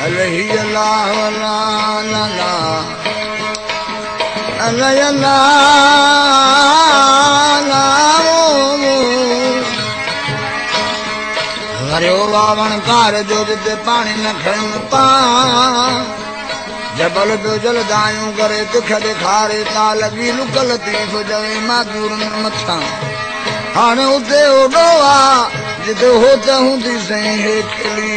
अलही अल्लाह ला ला ला अलही अल्लाह ला हरियो वावण कार जो जिते पानी न खण पा जबल पियो जलदायूं करे तिख ॾेखारे ता लॻी लुक लतीफ़ जवे माजूरनि मथां हाणे उते ओॾो आ जिते हो त हूंदी सही हे खिली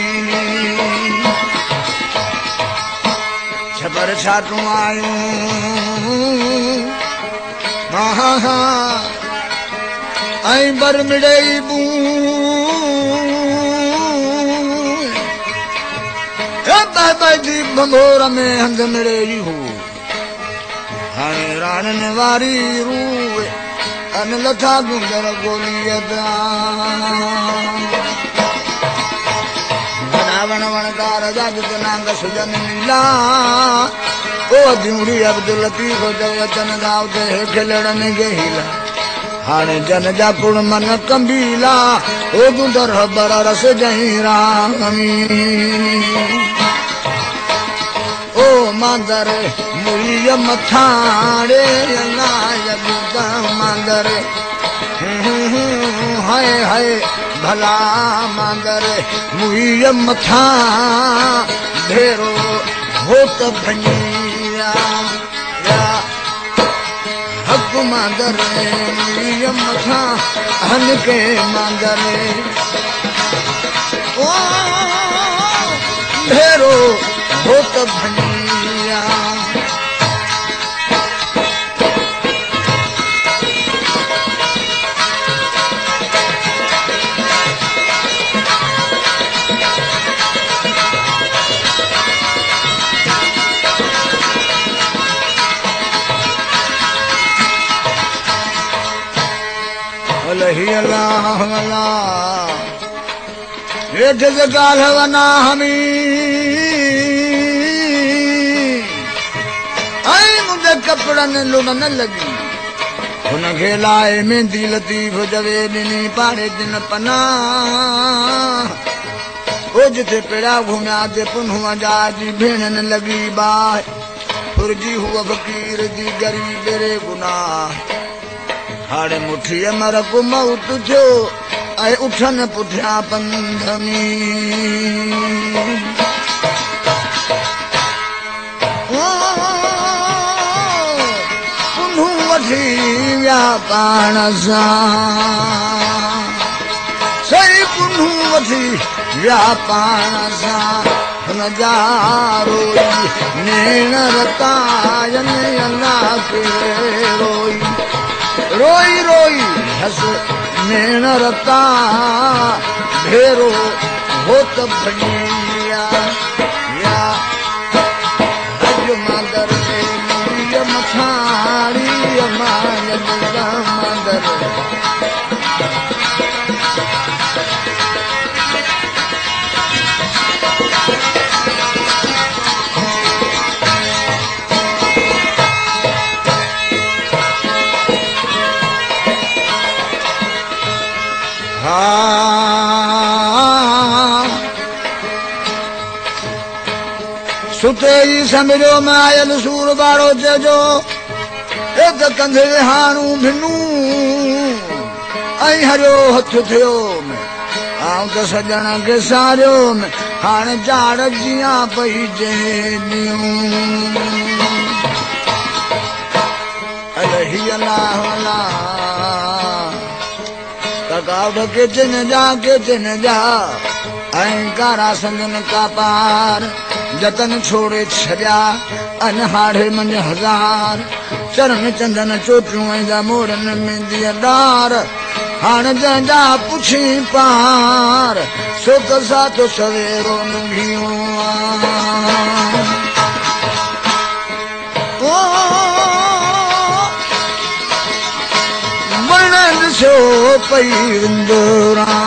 छबर छाटूं आयूं ऐं बर मिड़ई बूं जी भंगोर में हंध मिड़े हो हाणे राणन वारी रूए अन लथा गुंजर गोलीअ वण वणकार जा नांग सुजन नीला ओ अधूरी अब्दुल लतीफ़ चवे अचन था उते हेठि लड़न गेहीला हाणे जन जा कुण मन कंबीला ओ गुंदर बर रस जही रामी ओ मांदर मुई मथाड़े नायक मांदर हाय हाय भला मांदर मुई मथा ढेरो होत भनिया हक मांदर मुई मथा हन के मांदर ओ ढेरो होत भनिया अलही अल्लाह अल्लाह हेठ से गाल वना हमी आई मुझे कपड़न लुड़न लगी उनखे लाए मेहंदी लतीफ़ जवे ॾिनी पाड़े दिन पना ओ जिथे पेड़ा घुमिया ते पुन्हुआ जा जी भेणन लगी बाह फुरजी हुआ फ़कीर जी गरीब रे गुनाह हाणे मुठीअ मर कुमौत थियो ऐं उठन पुठियां पंध में पुन्हू वठी विया पाण सां सही पुन्हू वठी विया पाण सां हुन जा रोई नेण रतायनि अल्लाह खे रोई रोई रोई हस नेण रता भेरो होत भनिया या अज मांदर मुई मथाड़ी मांगन मांदर सुते ई समझो में आयल सूर बाड़ो चइजो ए त कंधे हाणू भिनू ऐं हरियो हथ थियो में आऊं त सजण खे सारियो में हाणे जाड़ जियां पई जहिड़ियूं अलही अल्लाह अल्लाह तकाउड किचन जा ऐं कारा संगन का पार जतन छोड़े छॾिया अनहाड़े मंझ हज़ार चरण चंदन चोटियूं ऐं जा मोरन मेंदीअ डार हाणे जंहिंजा पुछी पार सो त सातो सवेरो नुंघियूं वण ॾिसो पई विंदुरां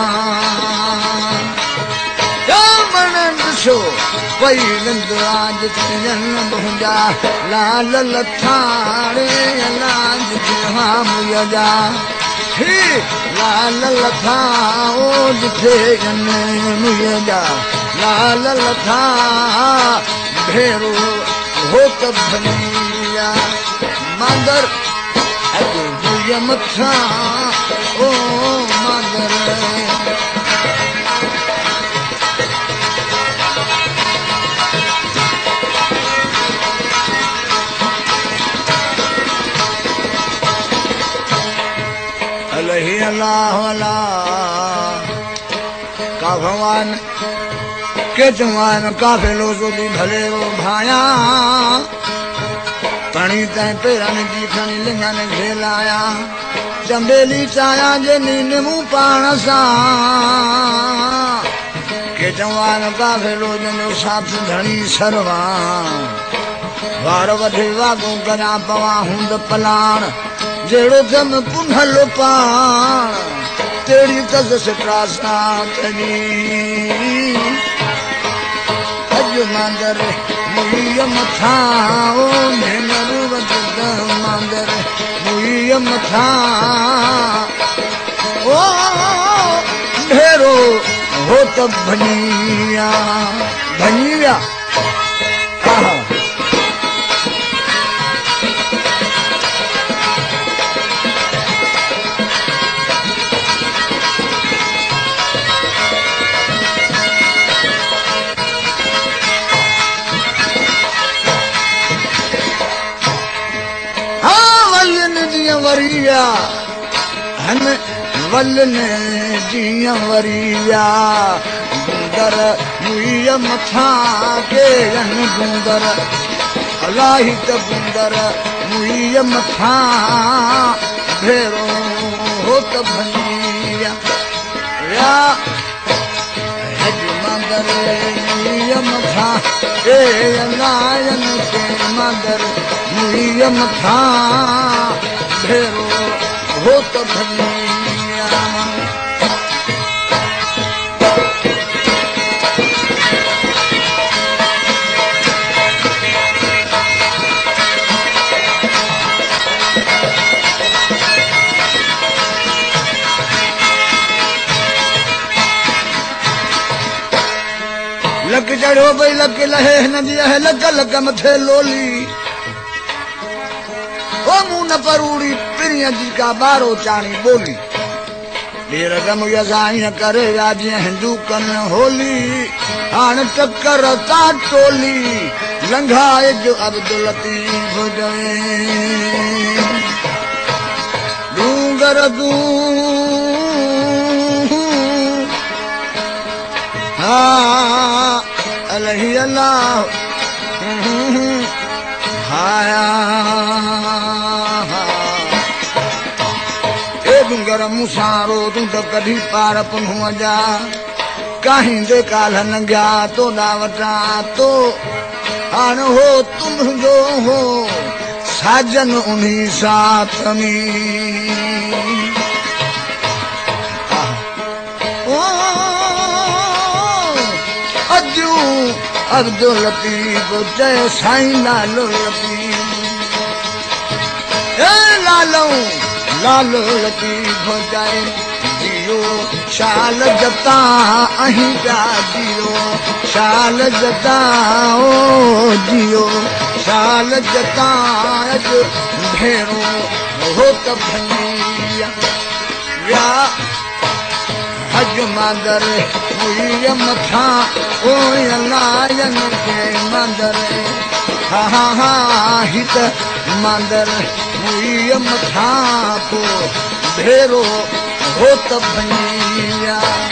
वही विंदुरां जिथे मुंहिंजा लाल लथाड़े लाल मुया जा लाल लथा ओ जिथे मुया जा लाल लथा भेरो हो त भनिया मंदर अॼु मथा ओ मंदर अलही अल्लाह अल्लाह का भगवान के जवान काफे लोजो भी भले वो भाया पानी तय पेरन की खनी लिंगन खेलाया चंबेली चाया जे नींद मुंह पाण सा के जवान काफे लोजन साथ धनी सरवा वार वधे वागो करा पवा हुंद पलाण जेड़ो जम पुनल पाण तेरी तज से त्रासा तनी अज मंदर मुई मथा ओ मेनरू वद मंदर मुई मथा ओ ढेरो हो त भनिया भनिया वरिया हन वलन जिया वरिया गुंदर मुई मथा के हन गुंदर अलाही त गुंदर मुई मथा भेरो हो त भनिया या हज मंदर मुई मथा के अलायन के मंदर मुई मथा भेरो हो त भनिया लक चढ़ो भई लक लहे नदी है लक लक मथे लोली ओ मुन परूड़ी पिरिया जी का बारो चाणी बोली देर गम यजाई करे राजी हिंदू कन होली हाण टक्कर ता टोली लंघाए जो अब्दुल लतीफ जवे डूंगर दू हा अलही अल्लाह हाया डूंगर मुसारो तू तो कभी पार पुन्ह जा कहीं दे काल नंगा तो दावटा तो आन हो तुम जो हो साजन उन्हीं साथ में ओ अजू अब्दुल लतीफ जय साईं लालो लतीफ ए लालो लालो लतीफ जाए जियो शाल जता अहीं जा जियो शाल जता ओ जियो शाल जता भेरो हो त भनिया या हज मंदर हुई मथा ओ लायन के मंदर हा हा हा हित मंदर मुई मथा को भेरो हो त भनिया